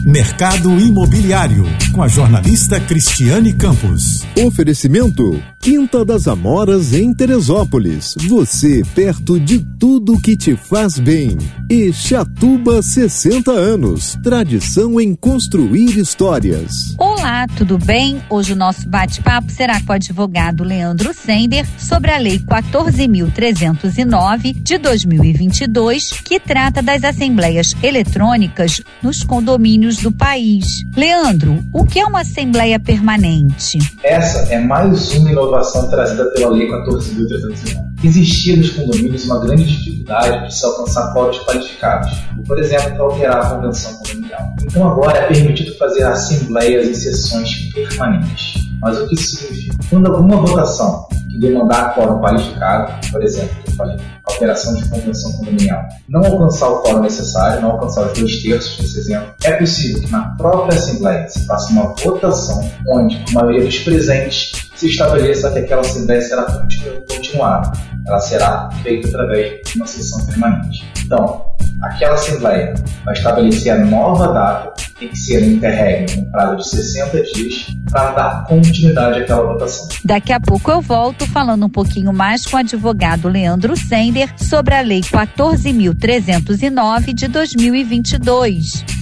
Mercado Imobiliário, com a jornalista Cristiane Campos. Oferecimento Quinta das Amoras em Teresópolis. Você perto de tudo que te faz bem. E Chatuba 60 anos. Tradição em construir histórias. Olá, tudo bem? Hoje o nosso bate-papo será com o advogado Leandro Sender sobre a Lei 14.309 de 2022, que trata das assembleias eletrônicas nos condomínios do país. Leandro, o que é uma assembleia permanente? Essa é mais uma inovação trazida pela Lei 14.309. Existia nos condomínios uma grande dificuldade de se alcançar quórum qualificados, por exemplo, para alterar a convenção condominial. Então agora é permitido fazer assembleias em sessões permanentes. Mas o que isso significa? Quando alguma votação que demandar quórum qualificado, por exemplo, que eu falei, alteração de convenção condominial, não alcançar o quórum necessário, não alcançar os 2/3 desse exemplo, é possível que na própria assembleia se faça uma votação onde a maioria dos presentes se estabeleça que aquela assembleia será continuada. Ela será feita através de uma sessão permanente. Então, aquela assembleia vai estabelecer a nova data, tem que ser interregno no prazo de 60 dias, para dar continuidade àquela votação. Daqui a pouco eu volto falando um pouquinho mais com o advogado Leandro Sender sobre a Lei 14.309 de 2022.